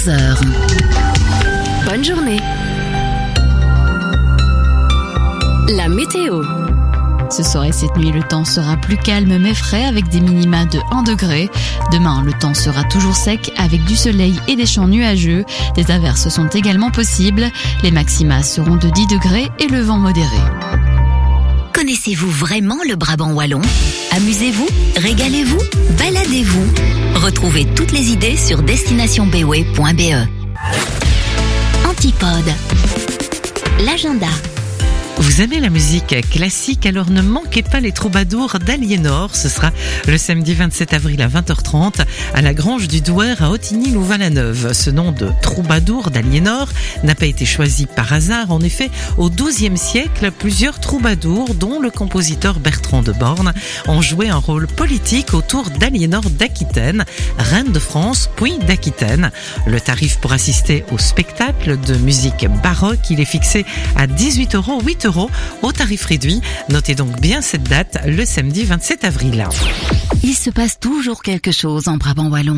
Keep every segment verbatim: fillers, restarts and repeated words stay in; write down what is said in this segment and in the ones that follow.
onze heures. Bonne journée. La météo. Ce soir et cette nuit, le temps sera plus calme mais frais avec des minima de un degré. Demain, le temps sera toujours sec avec du soleil et des champs nuageux. Des averses sont également possibles. Les maxima seront de dix degrés et le vent modéré. Connaissez-vous vraiment le Brabant wallon ? Amusez-vous, régalez-vous, baladez-vous. Retrouvez toutes les idées sur destination b w point b e. Antipode. L'agenda. Vous aimez la musique classique, alors ne manquez pas les troubadours d'Aliénor. Ce sera le samedi vingt-sept avril à vingt heures trente à la Grange du Douer à Ottignies-Louvain-la-Neuve. Ce nom de troubadour d'Aliénor n'a pas été choisi par hasard. En effet, au douzième siècle, plusieurs troubadours, dont le compositeur Bertrand de Born, ont joué un rôle politique autour d'Aliénor d'Aquitaine, reine de France puis d'Aquitaine. Le tarif pour assister au spectacle de musique baroque, il est fixé à dix-huit euros, huit euros au tarif réduit. Notez donc bien cette date, le samedi vingt-sept avril. Il se passe toujours quelque chose en Brabant wallon.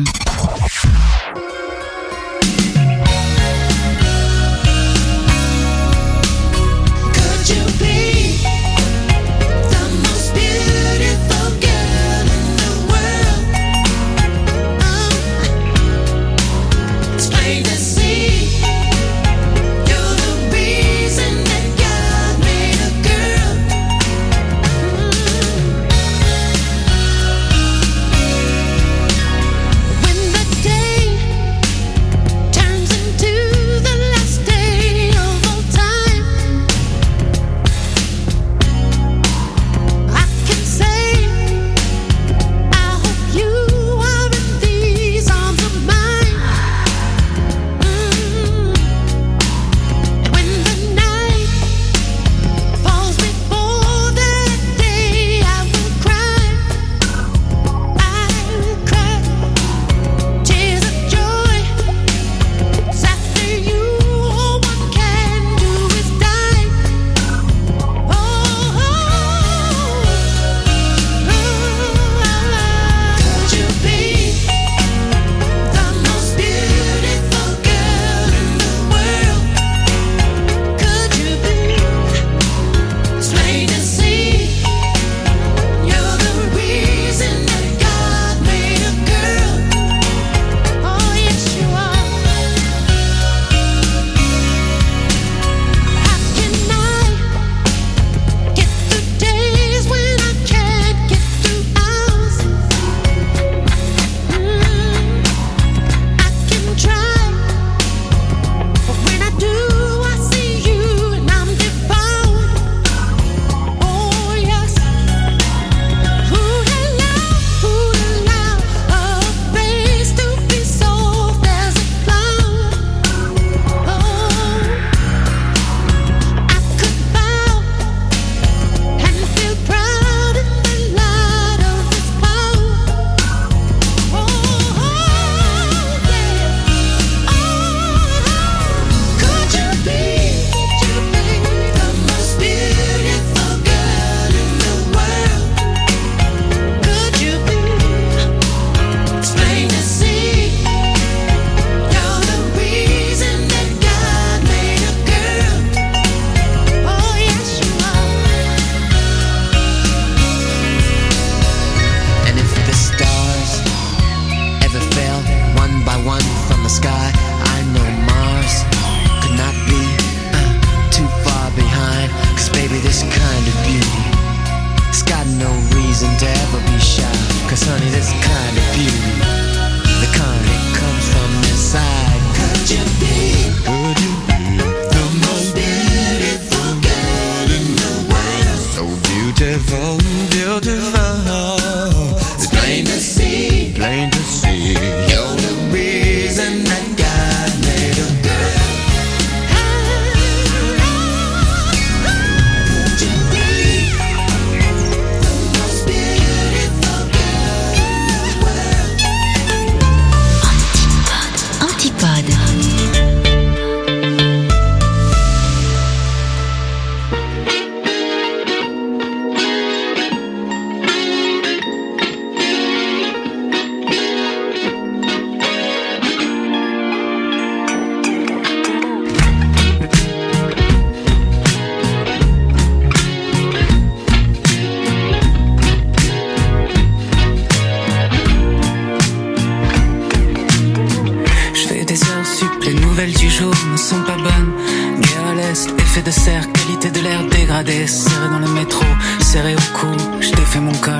nouvelles du jour ne sont pas bonnes. Guerre à l'est, effet de serre, qualité de l'air dégradée. Serré dans le métro, serré au cou, je défais mon col.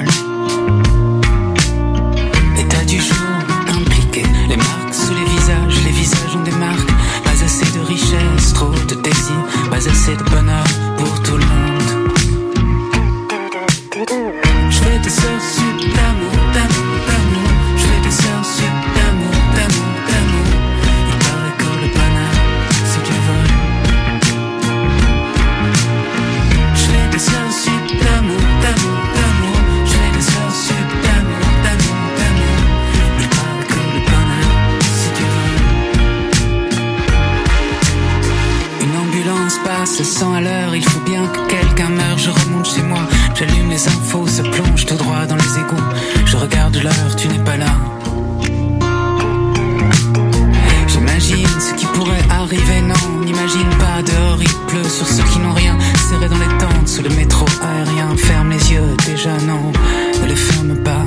État du jour, impliqué. Les marques sous les visages, les visages ont des marques. Pas assez de richesse, trop de désir. Pas assez de bonheur pour tout le monde. Je fais des heures sup d'amour, d'amour, d'amour. Je fais des heures sup d'amour, d'amour, d'amour. Il paraît que le bonheur, c'est du vol. Je fais des heures sup d'amour, d'amour, d'amour. Je fais des heures sup d'amour, d'amour, d'amour. Il paraît que le bonheur, c'est du vol. Une ambulance passe cent à l'heure. Il faut bien que quelqu'un meure. Je remonte chez moi, j'allume les infos, ça plonge tout droit dans les égouts. Je regarde l'heure, tu n'es pas là. J'imagine ce qui pourrait arriver, non, on n'imagine pas. Dehors il pleut sur ceux qui n'ont rien. Serré dans les tentes, sous le métro aérien. Ferme les yeux, déjà non, ne les ferme pas.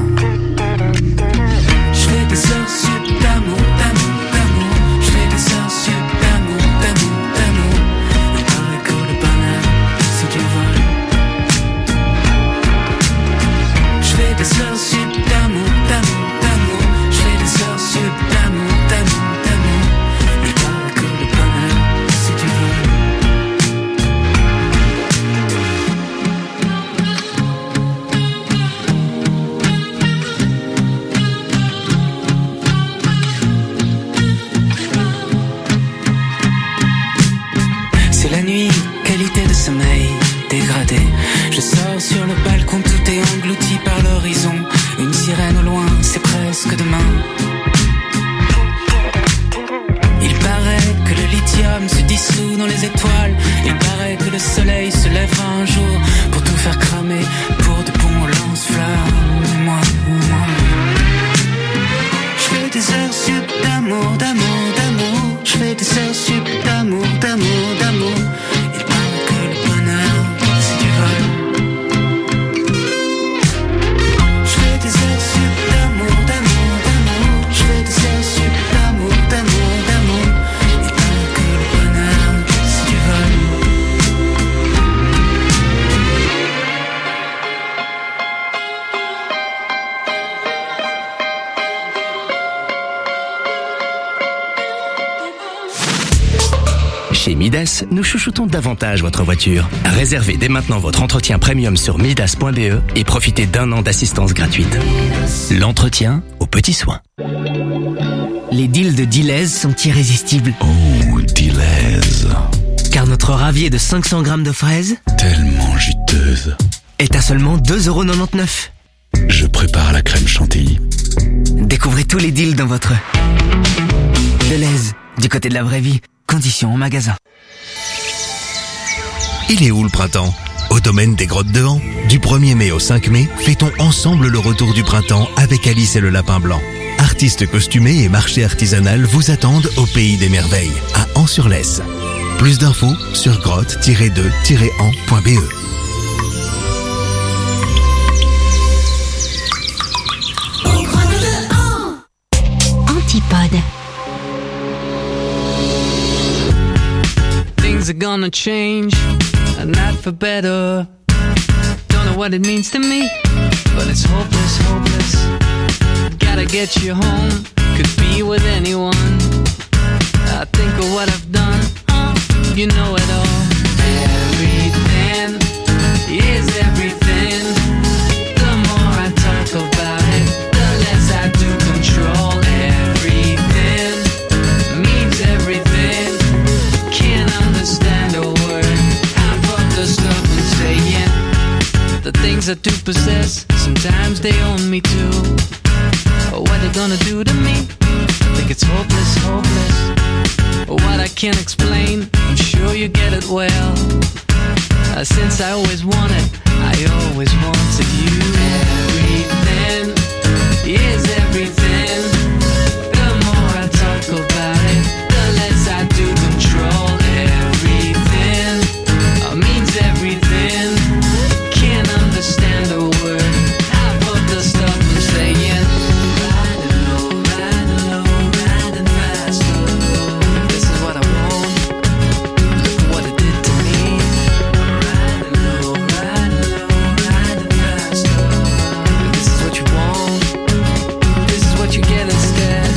Je fais des heures sup d'amour, d'amour, d'amour. Je fais des heures sup d'amour, d'amour, d'amour. Il paraît que le bonheur, c'est du vol. Je fais des heures sup d'amour, d'amour, d'amour. Je fais des heures sup d'amour, d'amour, d'amour. Il paraît que le bonheur, c'est du vol. C'est la nuit, qualité de sommeil dégradée. Je sors sur le balcon, tout est englouti par l'horizon. Une sirène au loin, c'est presque demain. Il paraît que le lithium se dissout dans les étoiles. Il paraît que le soleil se lèvera un jour pour tout faire cramer, pour de bons lance-flammes. Et moi, moi, je fais des heures sup d'amour, d'amour, d'amour. Je fais des heures sup d'amour, d'amour, d'amour. Il paraît que le bonheur, c'est du vol. Je fais des heures sup d'amour, d'amour, d'amour. Je fais des heures sup d'amour, d'amour, d'amour. Il paraît que le bonheur, c'est du vol. Chez Midas, nous chouchoutons davantage votre voiture. Réservez dès maintenant votre entretien premium sur midas point b e et profitez d'un an d'assistance gratuite. L'entretien aux petits soins. Les deals de Delez sont irrésistibles. Oh, Delez. Car notre ravier de cinq cents grammes de fraises Tellement juteuse. est à seulement deux euros quatre-vingt-dix-neuf. Je prépare la crème chantilly. Découvrez tous les deals dans votre Delez, du côté de la vraie vie. Conditions en magasin. Il est où le printemps ? Au domaine des Grottes de Han. Du premier mai au cinq mai, fêtons ensemble le retour du printemps avec Alice et le Lapin Blanc. Artistes costumés et marché artisanal vous attendent au Pays des Merveilles, à An-sur-Lesse. Plus d'infos sur grotte tiret deux tiret an point b e. Antipode. Things are gonna change, and not for better. Don't know what it means to me, but it's hopeless, hopeless. Gotta get you home, could be with anyone. I think of what I've done, oh, you know it all. Everything is everything. The more I talk about it, the less I do control. Everything means everything. Can't understand a word. Half of the stuff I'm saying. The things I do possess, sometimes they own me too. What they're gonna do to me, I think it's hopeless, hopeless. What I can't explain, I'm sure you get it well. Uh, since I always wanted, I always wanted you. Everything is everything. The more I talk about it, the less I do control. Everything uh, means everything. Can't understand a word. Half of the stuff I'm saying. Riding low, riding low, riding faster. This is what what you want. This is what you get instead.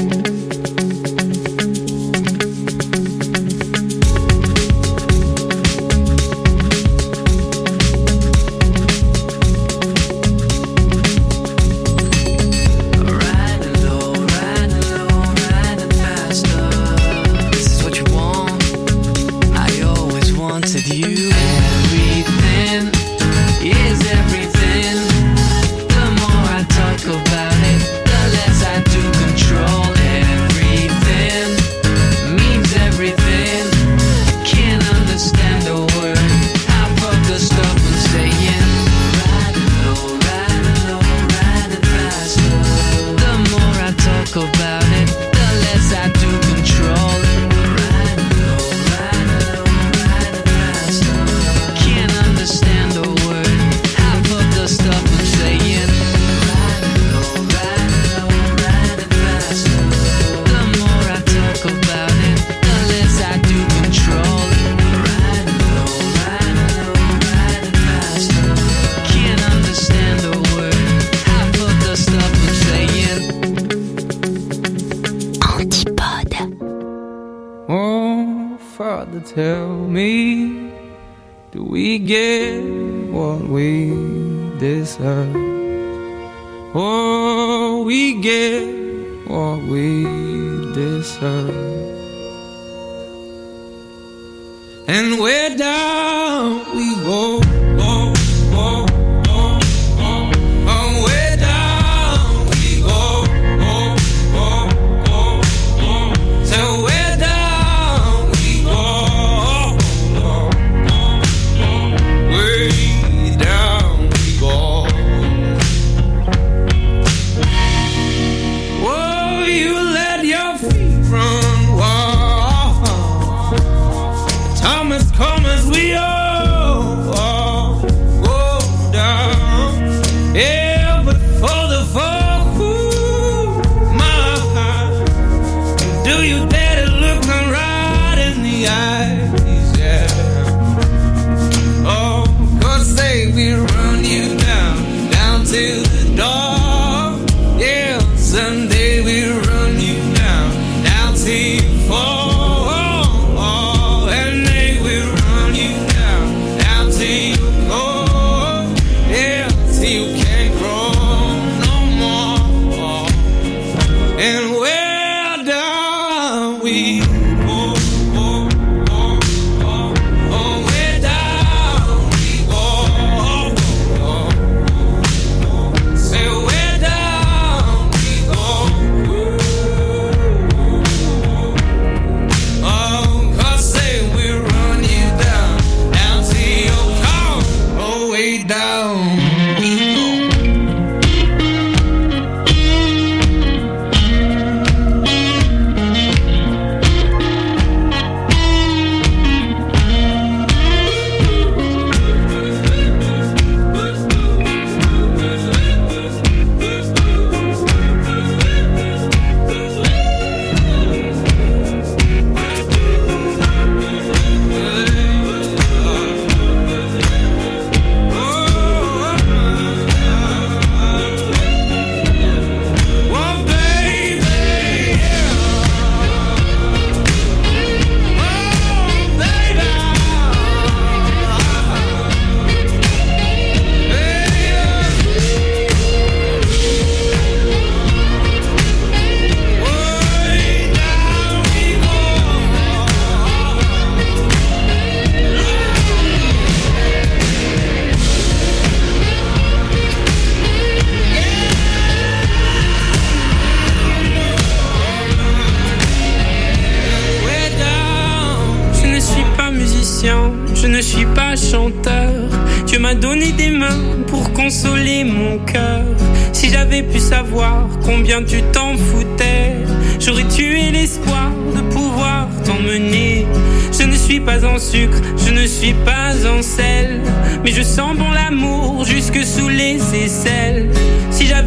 Tell me, do we get what we deserve? Oh, we get what we deserve. And where down we go, oh, oh, oh, oh, oh, where down we go, oh, oh, oh, oh, so where je ne suis pas chanteur. Dieu m'a donné des mains pour consoler mon cœur. Si j'avais pu savoir combien tu t'en foutais, j'aurais tué l'espoir de pouvoir t'emmener. Je ne suis pas en sucre, je ne suis pas en sel, mais je sens bon l'amour jusque sous les aisselles. Si j'avais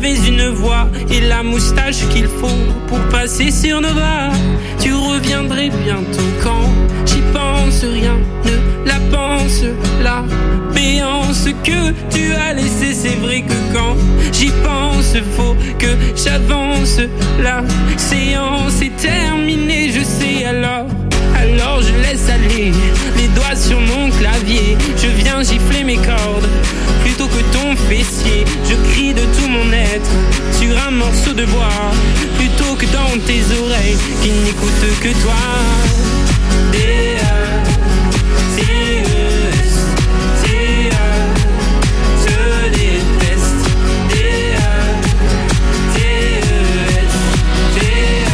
j'avais une voix et la moustache qu'il faut pour passer sur nos bras, tu reviendrais bientôt quand j'y pense, rien ne la pense. La béance que tu as laissée, c'est vrai que quand j'y pense, faut que j'avance. La séance est terminée, je sais alors. Alors je laisse aller les doigts sur mon clavier. Je viens gifler mes cordes plutôt que ton fessier. Je crie de tout mon être sur un morceau de bois plutôt que dans tes oreilles qui n'écoutent que toi. D A T E S T A, je déteste. D A T E S T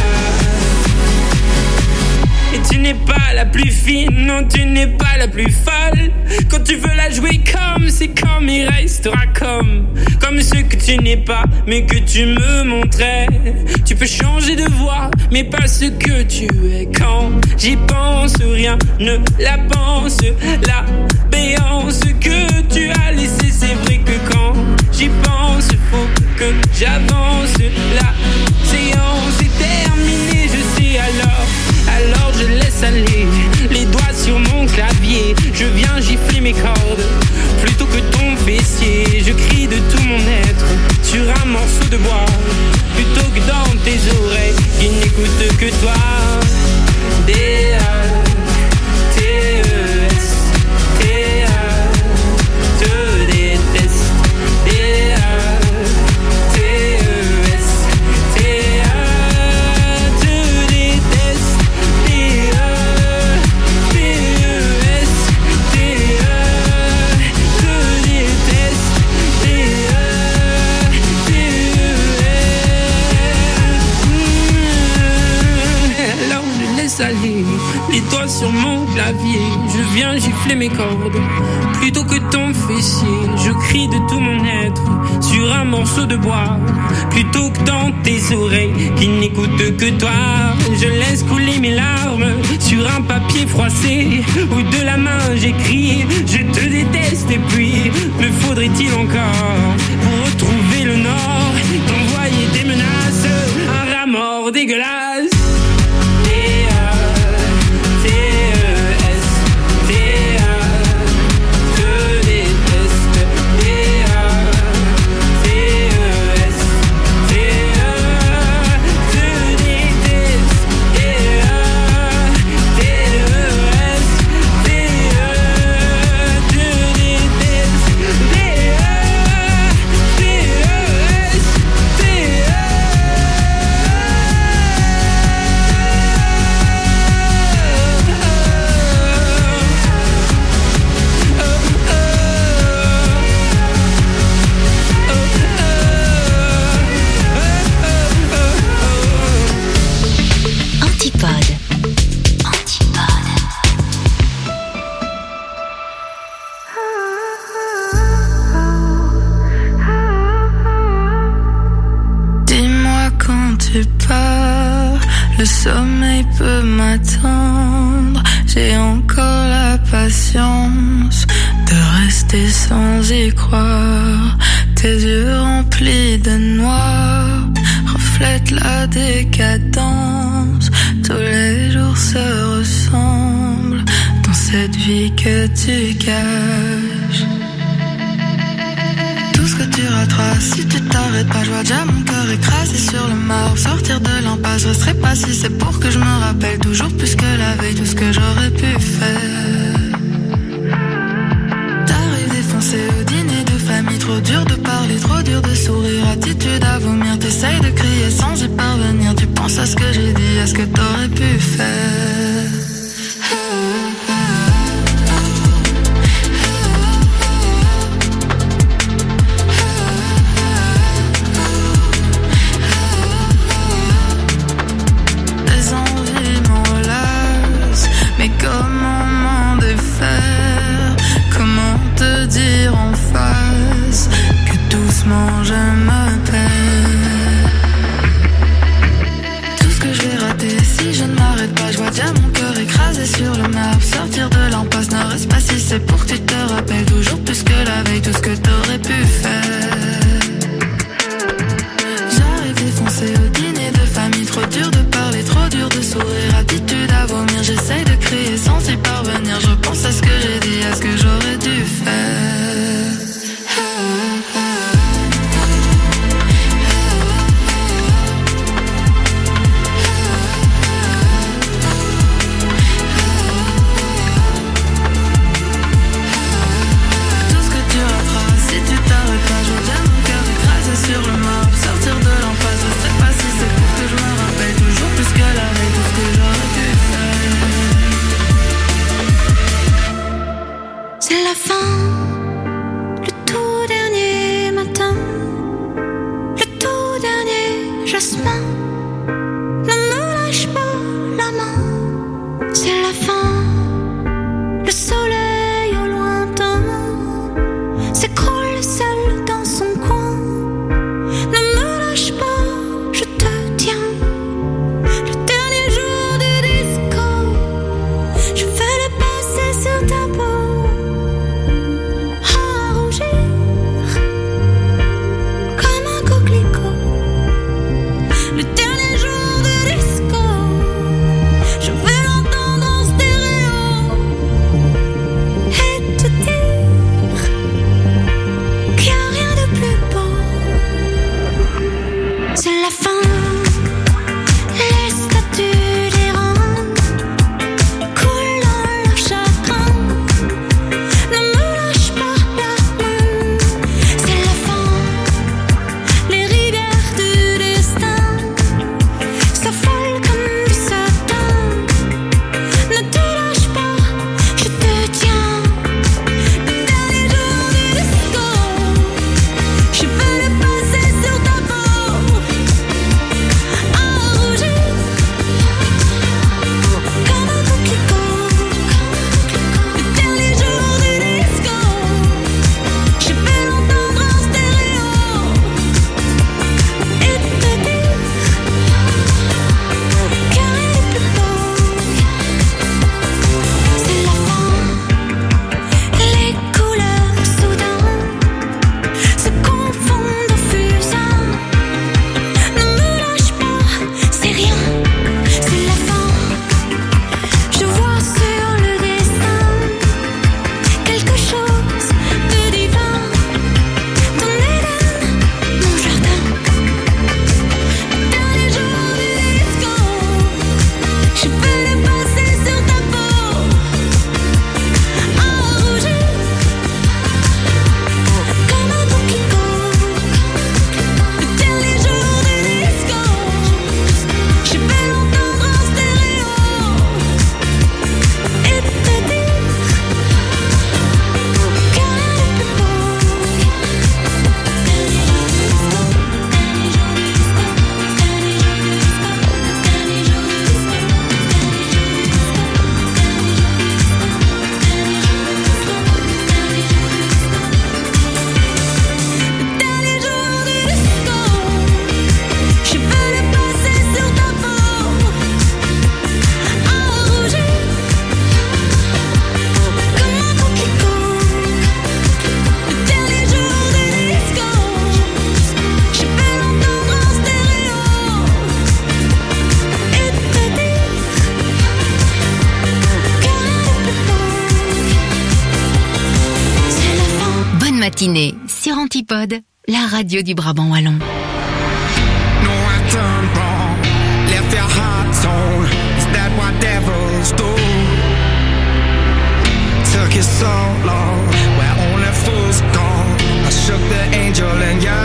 A. Et tu n'es pas la plus fine, non tu n'es pas la plus folle. Quand tu veux la jouer comme, c'est comme il restera comme. Comme ce que tu n'es pas, mais que tu me montrais. Tu peux changer de voix, mais pas ce que tu es. Quand j'y pense, rien ne la pense. La béance que tu as laissée, c'est vrai que quand j'y pense, faut que j'avance. La séance est terminée, je sais alors. Alors je laisse aller les doigts sur mon clavier. Je viens gifler mes cordes plutôt que ton fessier. Je crie de tout mon être sur un morceau de bois plutôt que dans tes oreilles qui n'écoutent que toi. D A T E S T A, je déteste. D A T E S T A, je déteste. D A T E S T A, je déteste. D A T E S. Alors je laisse aller les doigts sur mon clavier. Je viens gifler mes cordes plutôt que ton fessier. Je crie de tout mon être sur un morceau de bois plutôt que dans tes oreilles qui n'écoutent que toi. Je laisse couler mes larmes sur un papier froissé où de la main j'écris je te déteste. Et puis me faudrait-il encore pour retrouver le nord t'envoyer des menaces, un rat mort dégueulasse. Le sommeil peut m'attendre, j'ai encore la patience de rester sans y croire. Tes yeux remplis de noir reflètent la décadence. Tous les jours se ressemblent dans cette vie que tu caches. Tout ce que tu rateras si tu t'arrêtes pas. Je vois déjà mon cœur écrasé sur le marbre. Sortir de l'impasse, je resterai pas si c'est pour que je me rappelle toujours plus que la veille tout ce que j'aurais pu faire. T'arrives défoncé au dîner de famille. Trop dur de parler, trop dur de sourire. Attitude à vomir, t'essayes de crier sans y parvenir. Tu penses à ce que j'ai dit, à ce que t'aurais pu faire. Comment m'en défaire? Comment te dire en face que doucement je me perds? Tout ce que je vais rater si je ne m'arrête pas. Je vois déjà jasmin. Ne me lâche pas la main, c'est la fin. Le soleil au lointain s'écroule seul dans son coin. Ne me lâche pas, je te tiens. Le dernier jour du disco, je vais le passer sur ta peau, à rougir comme un coquelicot. Le dernier jour du disco, je vais l'entendre en stéréo et te dire qu'il n'y a rien de plus beau. C'est la fin. Les statues d'errants coulent dans leur chagrin. Ne me lâche pas la main, c'est la fin. Les rivières du destin s'affolent comme du satin. Ne te lâche pas, je te tiens. Le dernier jour du disco, je vais le passer sur ta peau, à rougir comme un coquelicot. Le dernier jour du disco, je vais l'entendre en stéréo et te dire qu'il n'y a rien de plus beau. C'est la fin. Les couleurs soudain se confondent au fusain. Ne me lâche pas, c'est rien, c'est la fin. Je vois sur le destin quelque chose de divin. Ton Éden, mon jardin. Le dernier jour du disco, je vais le passer sur ta peau, à rougir comme un coquelicot. Le dernier jour du disco, je vais l'entendre en stéréo et te dire qu'il n'y a rien de plus beau. Le dernier jour du disco, je vais le passer sur ta peau, à rougir comme un coquelicot. Le dernier jour du disco, je vais l'entendre en stéréo et te dire qu'il n'y a rien de plus beau. C'est la fin. Bonne matinée sur Antipode, la radio du Brabant wallon. No, I turned wrong, left your heart torn. Is that what devils do? Took you so long, where only fools gone. I shook the angel in you.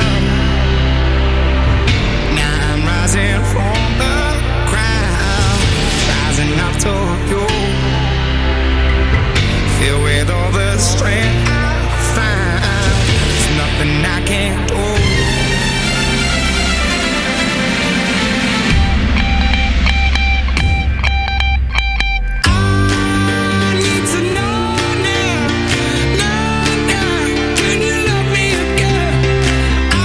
Now I'm rising from the ground, rising up to you. Filled with all the strength I find, there's nothing I can't do. I need to know now, know now, can you love me again?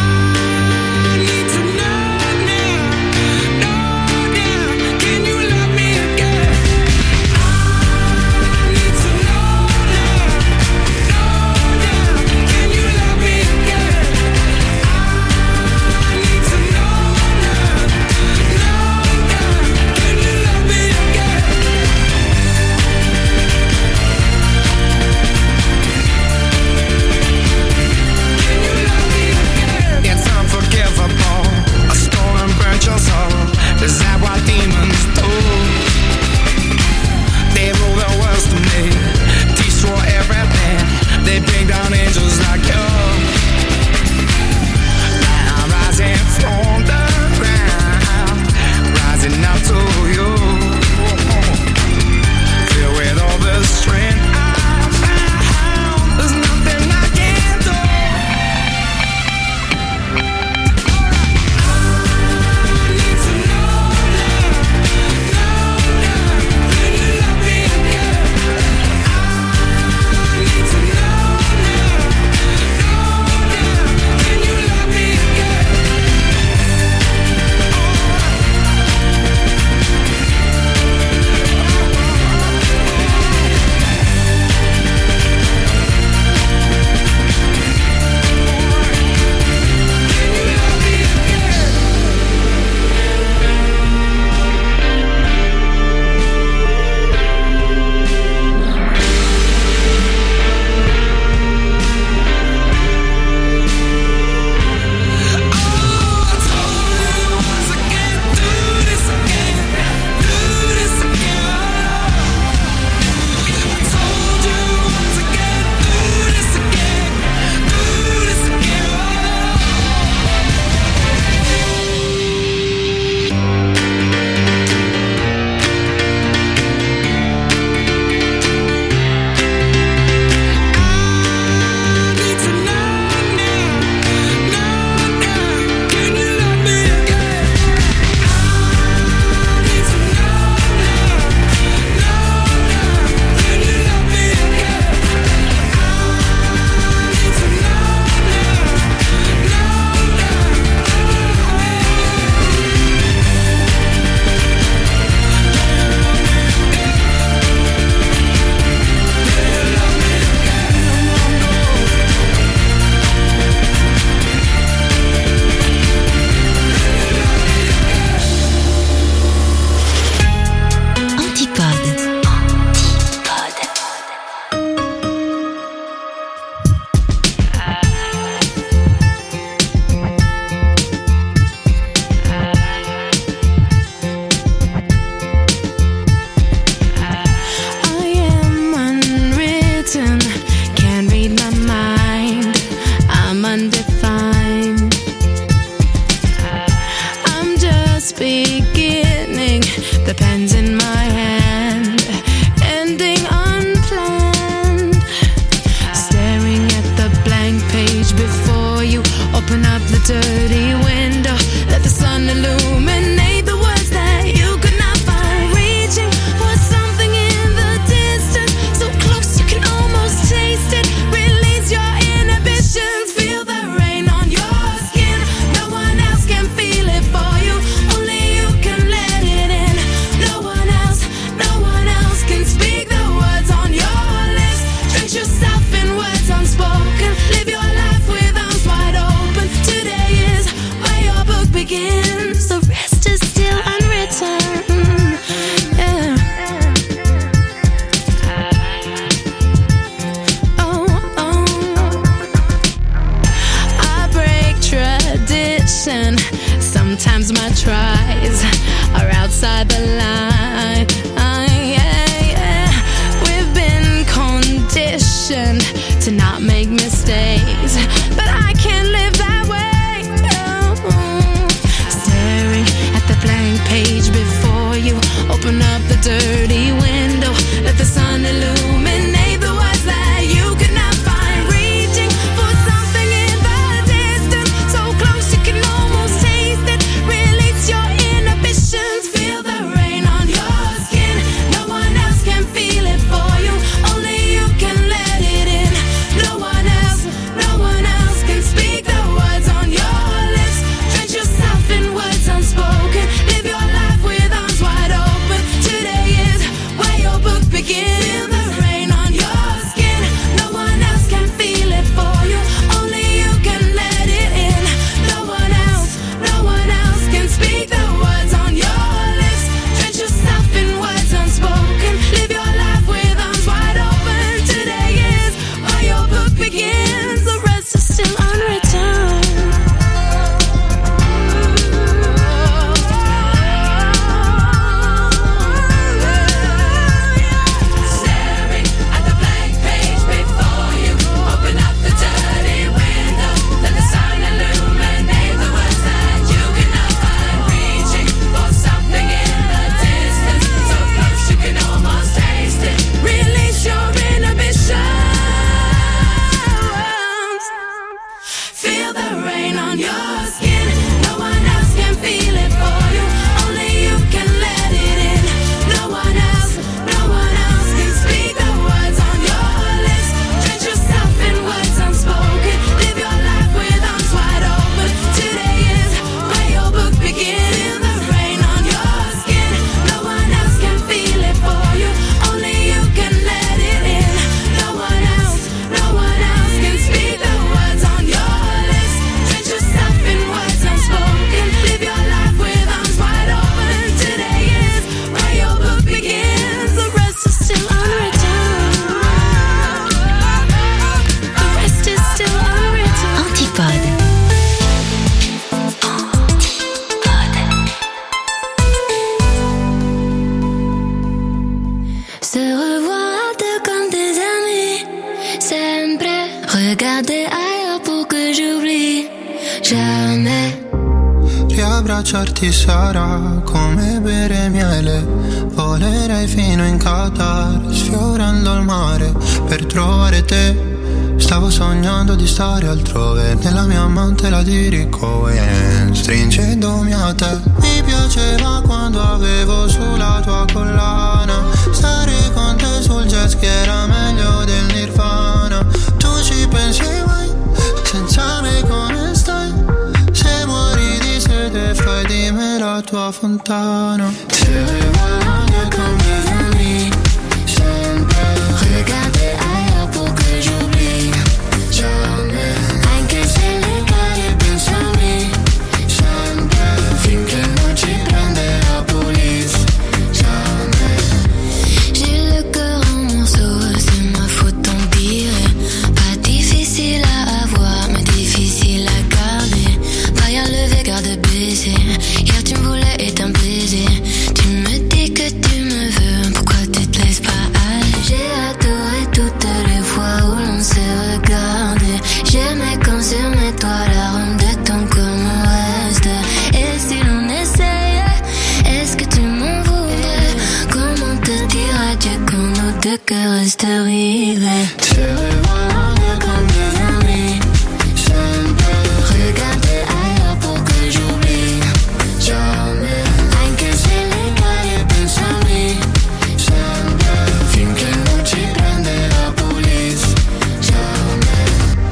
che abbracciarti sarà come bere miele. Volerei fino in Qatar, sfiorando il mare per trovare te. Stavo sognando di stare altrove, nella mia mantela di Rick Owens, stringendomi a te. Mi piaceva quando avevo sulla tua collana, stare con te sul jet ski era meglio del Nirvana. Tu ci pensi mai, senza me come stai? Se muori di sete fai di me la tua fontana. Se voglio con mes amis, sempre regarder ailleurs pour que j'oublie. Jamais, anche se le cade pensami, sempre, finché non ci prende la police. Jamais. J'ai le cœur en morceaux, c'est ma faute tant pire. Pas difficile à avoir, mais difficile à garder. Pas à lever, garde baiser. Hier tu me voulais et t'un baiser. Tu me dis que tu me veux, pourquoi tu te laisses pas aller? J'ai adoré toutes les fois où l'on s'est regardé. J'aimais quand sur mes toits la ronde de ton corps me reste. Et si l'on essayait, est-ce que tu m'en voudrais? Comment te dire adieu quand nos deux cœurs restent rivés? Te revoir comme des amis, sempre regarder ailleurs pour que j'oublie. Jamais, anche se le cade pensami, sempre, finché non ci prende la police. Jamais,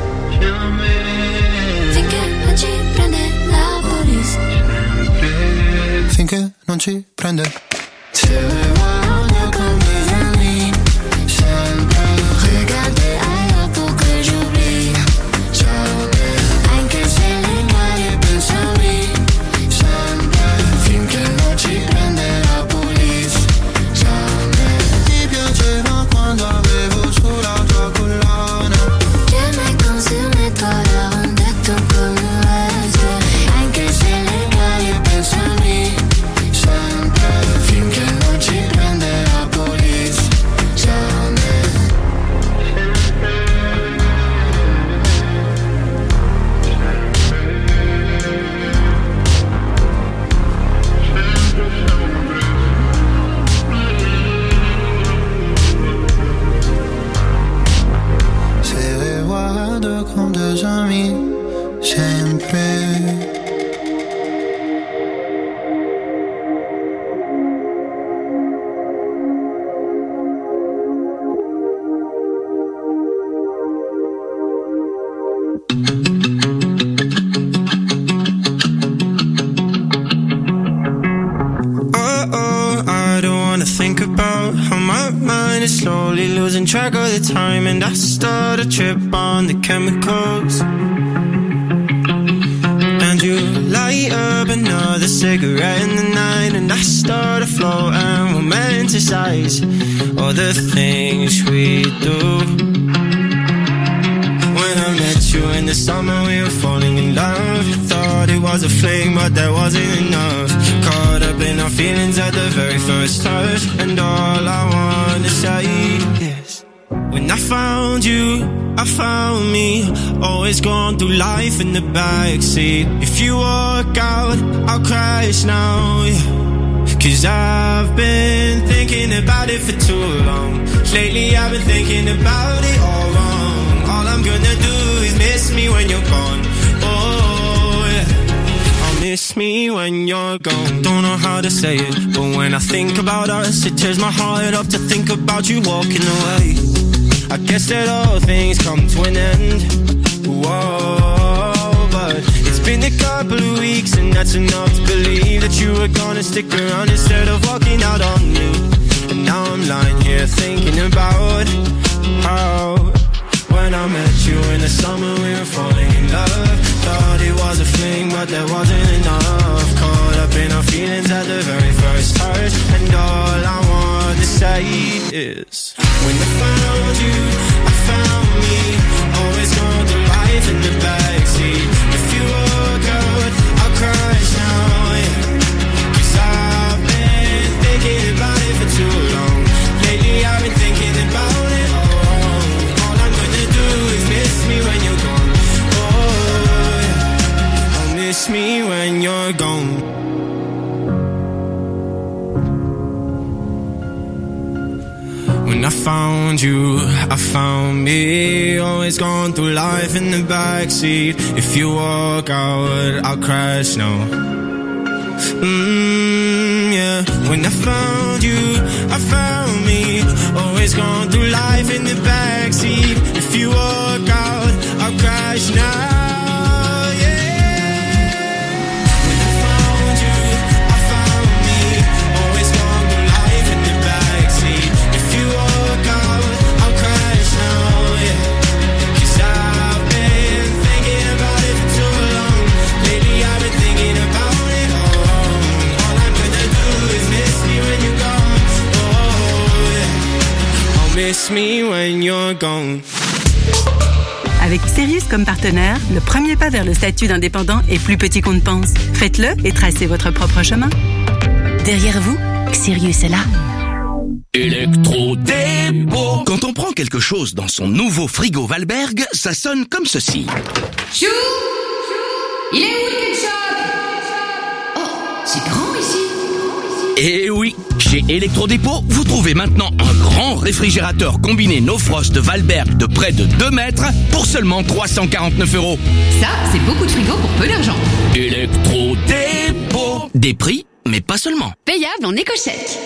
jamais, finché non ci prende la police. Sempre, finché non ci prende. Te revoir comme des amis, sempre regarder ailleurs pour que j'oublie. Jamais, anche se le cade pensami, sempre, finché non ci prende la police. Jamais. Ti piaceva quando avevo sulla tua collana, j'aimais quand sur mes toits la ronde de ton corps me reste. Anche se le cade pensami, sempre, finché non ci prende la police. Jamais. Se guardo con deux amis, sempre. Oh, oh, I don't wanna think about how my mind is slowly losing track of the time, and I start a trip on the chemicals. And you light up another cigarette in the night, and I start to float and romanticize all the things we do. When I met you in the summer, we were falling in love. Thought it was a fling, but that wasn't enough. Caught up in our feelings at the very first touch, and all I wanna say is, when I found you, I found me. Always going through life in the backseat. If you walk out, I'll crash now, yeah. Cause I've been thinking about it for too long. Lately I've been thinking about it all wrong. All I'm gonna do is miss me when you're gone. Oh yeah, I'll miss me when you're gone. Don't know how to say it, but when I think about us, it tears my heart up to think about you walking away. I guess that all things come to an end. Whoa, but it's been a couple of weeks, and that's enough to believe that you were gonna stick around instead of walking out on me. And now I'm lying here thinking about how, when I met you in the summer, we were falling in love. Thought it was a fling, but that wasn't enough. Caught up in our feelings at the very first touch, and all I want to say is, when I found you, I found me. Always going through life in the backseat. If you walk out, I'll crash now, yeah. Cause I've been thinking about it for too long. Lately I've been thinking about it all wrong. All I'm gonna do is miss me when you're gone. Oh yeah, I'll miss me when you're you're gone. When I found you, I found me. Always gone through life in the backseat. If you walk out, I'll crash now. Mmm, yeah. When I found you, I found me. Always gone through life in the backseat. If you walk out, I'll crash now. Miss me when you're gone. Avec Sirius comme partenaire, le premier pas vers le statut d'indépendant est plus petit qu'on ne pense. Faites-le et tracez votre propre chemin. Derrière vous, Sirius est là. Électro-dépôt. Quand on prend quelque chose dans son nouveau frigo Valberg, ça sonne comme ceci. Chou, il est où le ketchup? Oh, c'est grand ici. Eh oui, chez Électrodépôt, vous trouvez maintenant un grand réfrigérateur combiné No Frost Valberg de près de deux mètres pour seulement trois cent quarante-neuf euros. Ça, c'est beaucoup de frigo pour peu d'argent. Électrodépôt. Des prix, mais pas seulement. Payable en éco-chèque.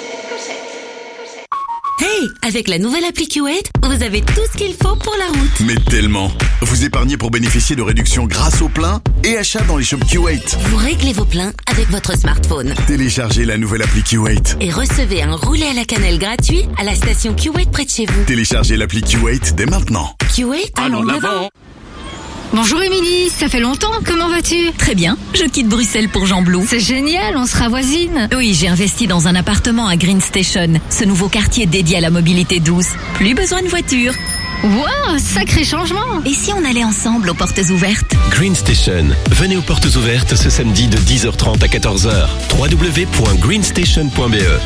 Hey, avec la nouvelle appli Q huit, vous avez tout ce qu'il faut pour la route. Mais tellement. Vous épargnez pour bénéficier de réductions grâce au plein et achat dans les shops Q huit. Vous réglez vos pleins avec votre smartphone. Téléchargez la nouvelle appli Q huit. Et recevez un roulé à la cannelle gratuit à la station Q huit près de chez vous. Téléchargez l'appli Q huit dès maintenant. Q huit, allons de l'avant. Bonjour Émilie, ça fait longtemps, comment vas-tu? Très bien, je quitte Bruxelles pour Jean Blou. C'est génial, on sera voisines. Oui, j'ai investi dans un appartement à Green Station, ce nouveau quartier dédié à la mobilité douce. Plus besoin de voiture. Wow, sacré changement. Et si on allait ensemble aux portes ouvertes? Green Station, venez aux portes ouvertes ce samedi de dix heures trente à quatorze heures. w w w point greenstation point b e.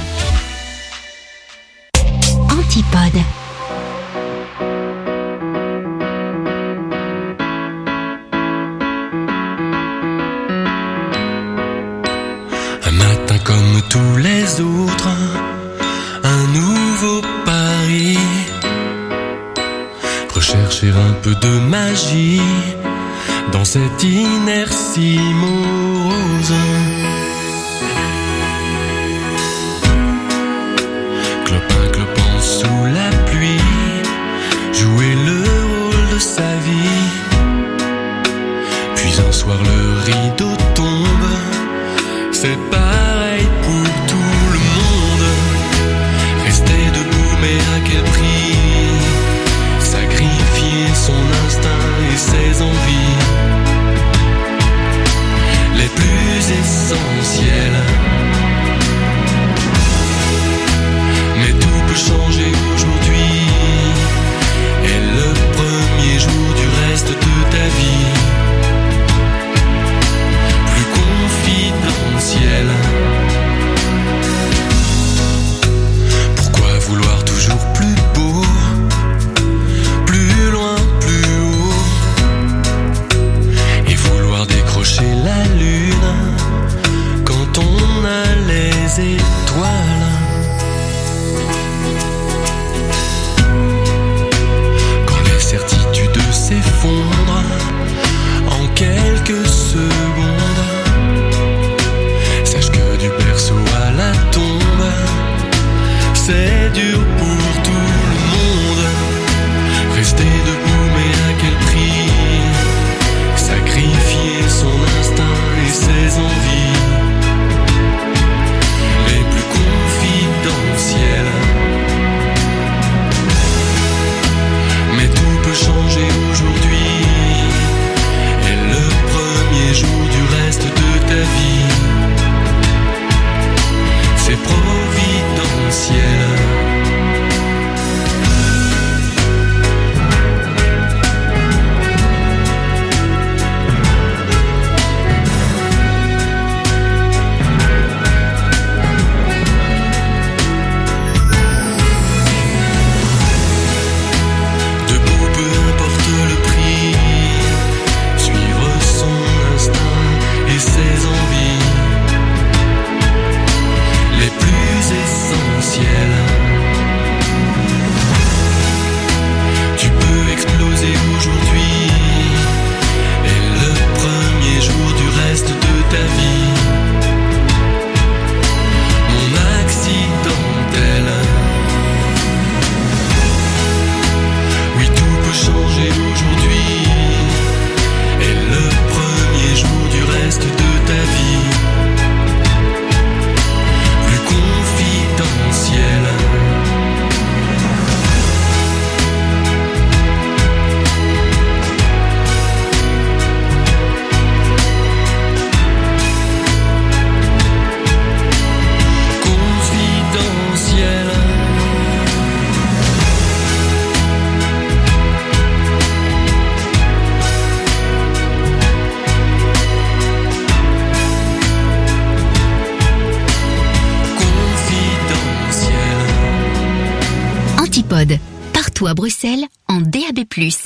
Antipode. Comme tous les autres, un nouveau pari. Rechercher un peu de magie dans cette inertie morose. Clopin clopant sous la pluie, jouer le rôle de sa vie. Puis un soir le rideau tombe, c'est pareil pour tout le monde. Rester debout mais à quel prix? Sacrifier son instinct et ses envies les plus essentielles. Mais tout peut changer aujourd'hui. Et le premier jour du reste de ta vie plus confidentiel. partout à Bruxelles en D A B plus.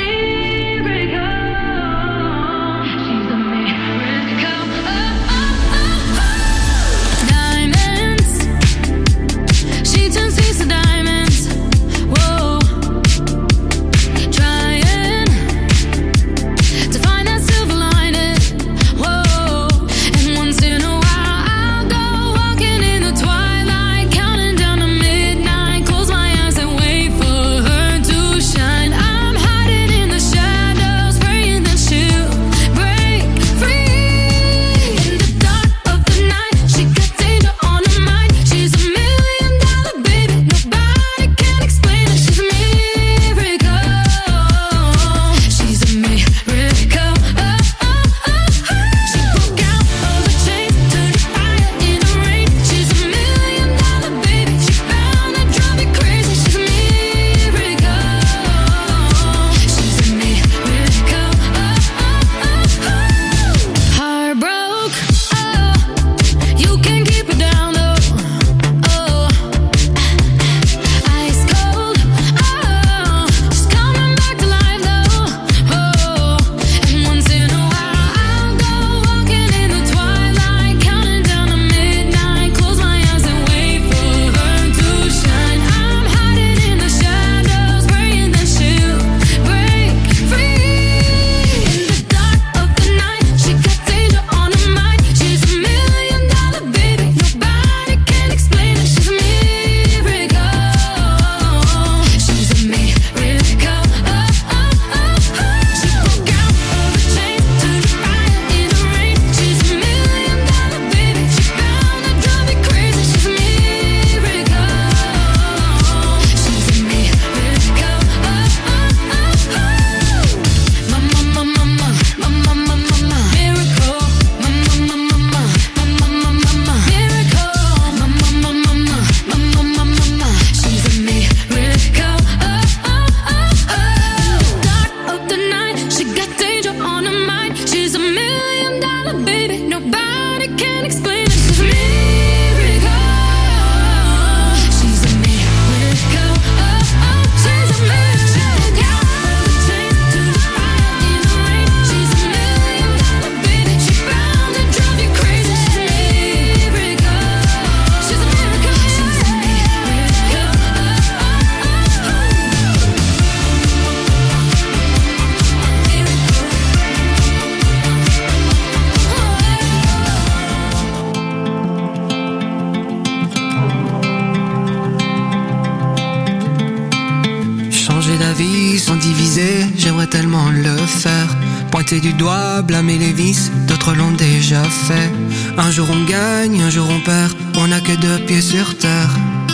Du doigt, blâmer les vices, d'autres l'ont déjà fait. Un jour on gagne, un jour on perd, on n'a que deux pieds sur terre.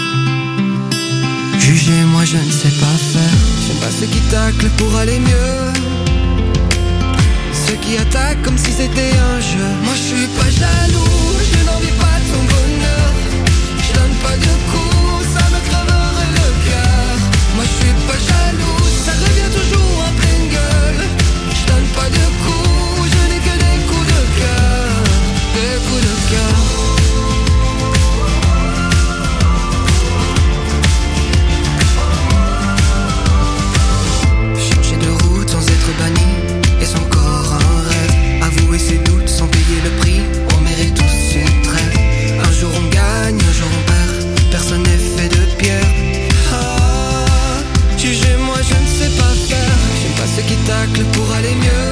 Juger, moi je ne sais pas faire. J'aime pas ceux qui taclent pour aller mieux, ceux qui attaquent comme si c'était un jeu. Moi je suis pas jaloux, je n'envie pas ton bonheur. Je donne pas de coups, ça me crèverait le cœur. Moi je suis pas jaloux, ça revient toujours en pleine gueule. Je donne pas de coups, je n'ai que des coups de cœur, des coups de cœur. Changer de route sans être banni, est-ce encore un rêve? Avouer ses doutes sans payer le prix, on mérite tous une trêve. Un jour on gagne, un jour on perd, personne n'est fait de pierre. Ah, jugez-moi, je ne sais pas faire. J'aime pas ceux qui taclent pour aller mieux,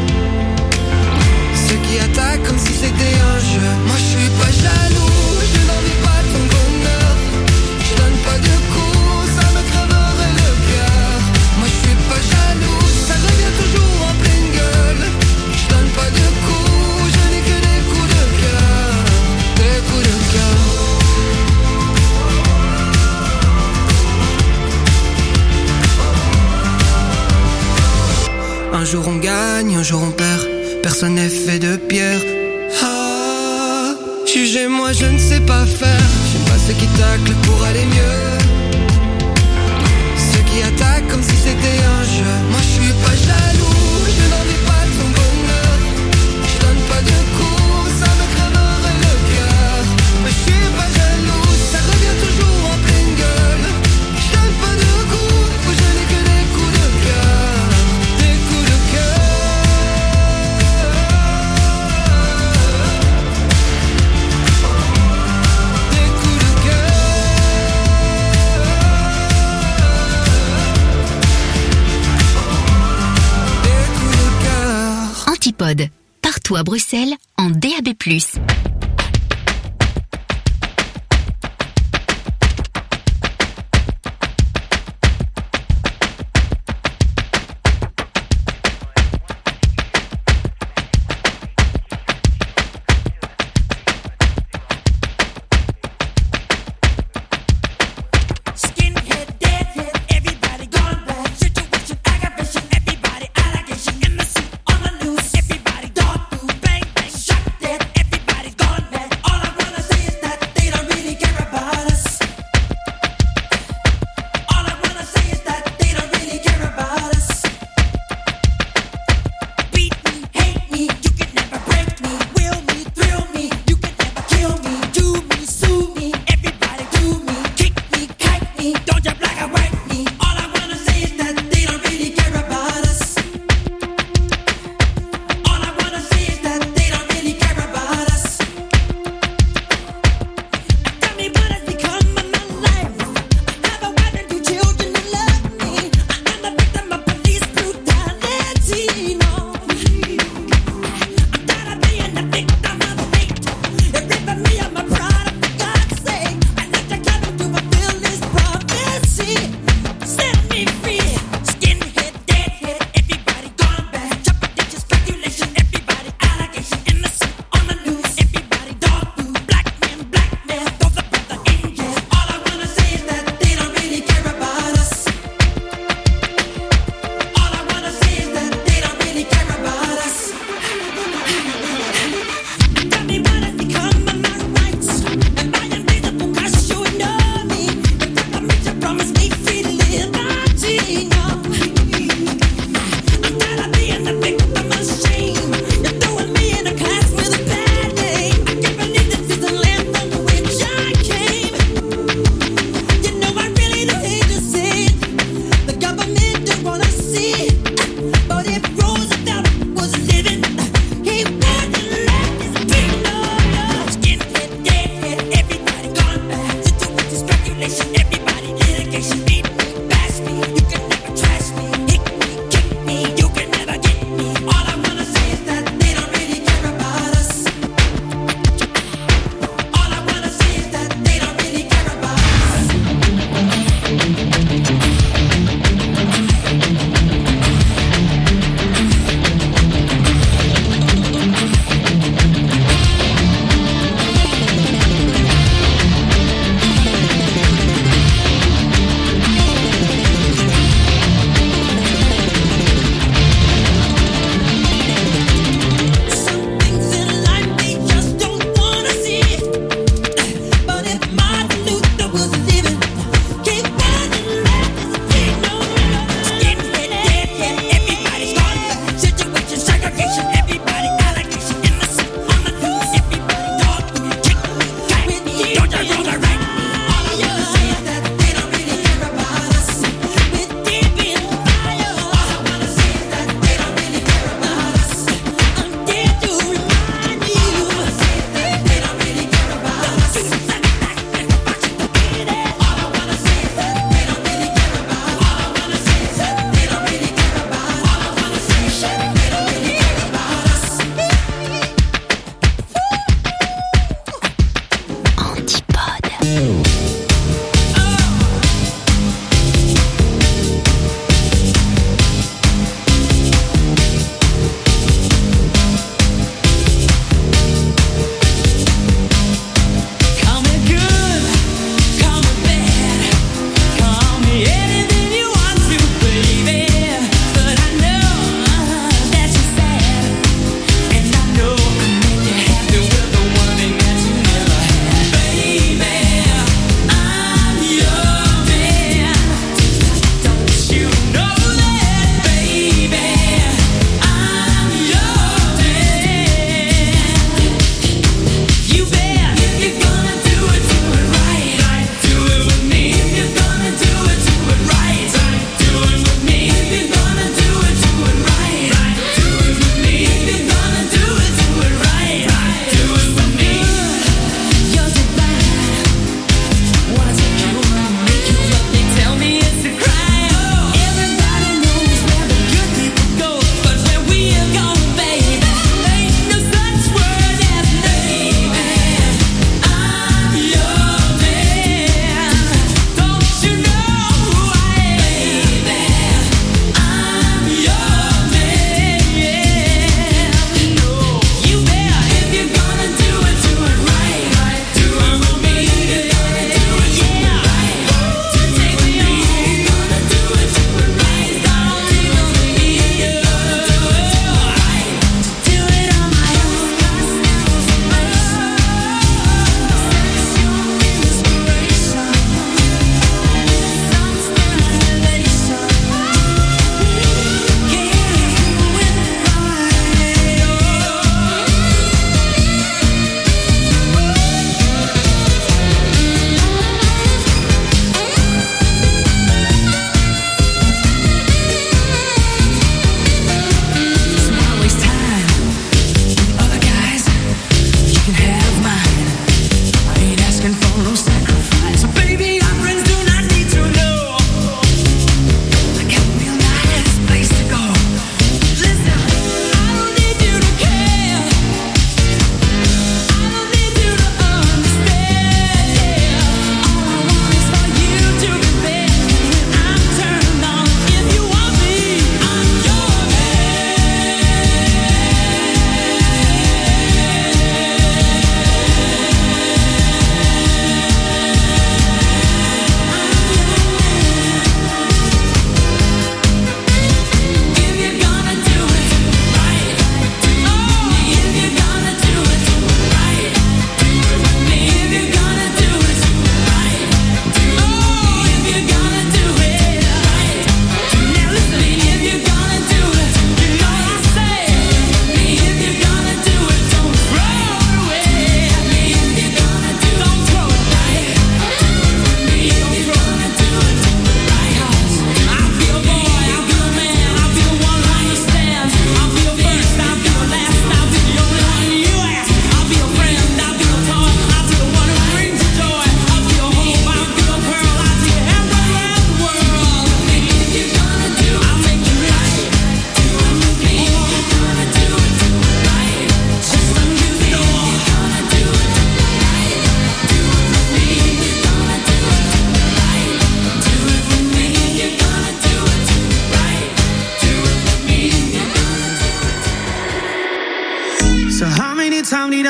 ceux qui attaquent comme si c'était un jeu. Moi je suis pas jaloux, je n'envie pas ton bonheur. Je donne pas de coups, ça me crèverait le cœur. Moi je suis pas jaloux, ça revient toujours en pleine gueule. Je donne pas de coups, je n'ai que des coups de cœur, des coups de cœur. Un jour on gagne, un jour on perd, personne n'est fait de pierre. Ah, jugez-moi, je ne sais pas faire. J'aime pas ceux qui taclent pour aller mieux, ceux qui attaquent comme si c'était un jeu. Moi je suis pas jaloux, je n'envie pas ton bonheur. Je donne pas de coups, ça me crèverait le cœur. Mais je suis pas jaloux, ça revient toujours en pleine gueule. Je donne pas de coups, je partout à Bruxelles en D A B plus. Everybody gone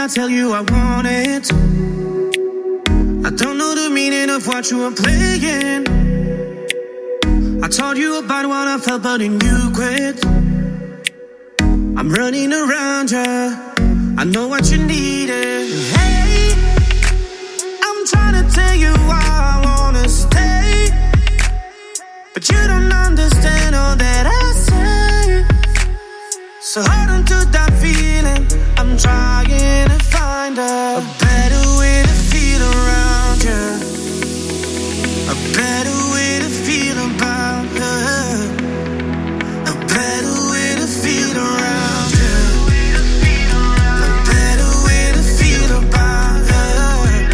I tell you I want it? I don't know the meaning of what you were playing. I told you about what I felt, but then you quit. I'm running around you. I know what you needed. Hey, I'm trying to tell you why I wanna stay, but you don't understand all that I say. So hold on to that feeling. I'm trying to find a, a better way to feel around you, a better way to feel about her, a better way to feel around you, a better way to feel about her.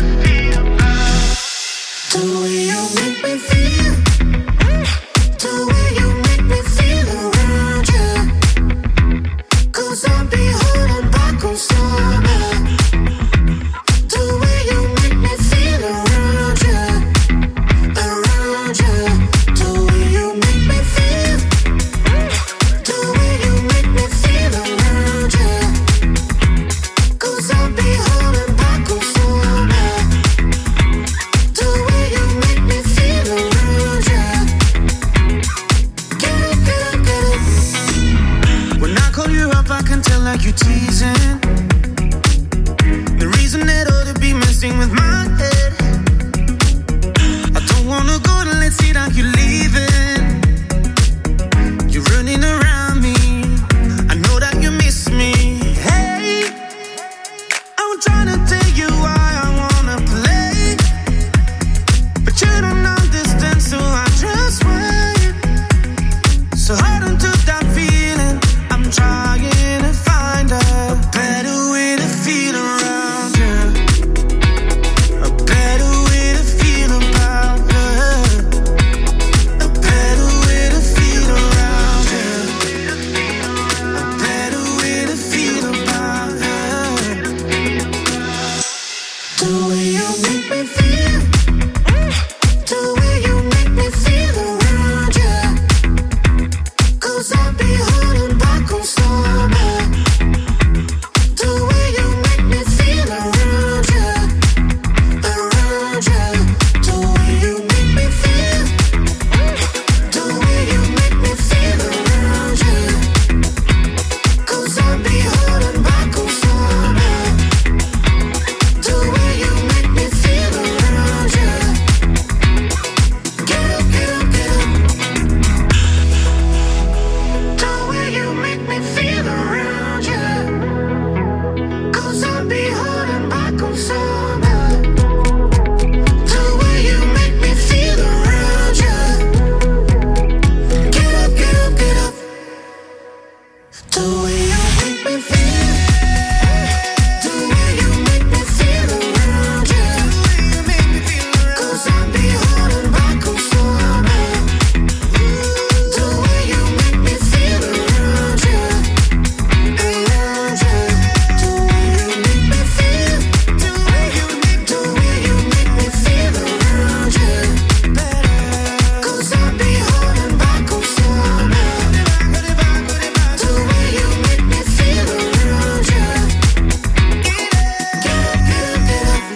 The way you make me feel, the way you make me feel around you, 'cause I'll be holding back on summer. The way you make me feel around you, around you. The way you make me feel, the way you make me feel around you, 'cause I'll be holding back on summer. The way you make me feel around you. Get it, get it, get it. When I call you up, I can tell like you teasing. The reason that ought to be messing with my head. I don't wanna go to let's see that you're leaving. You're running around me. I know that you miss me. Hey, I'm trying to tell you why I wanna play, but you don't understand, so I just wait. So hold on to that feeling. I'm trying to find a better way to feel around you, a better way to feel about her, a better way to feel around you, a better way to feel about her. The way you make me feel,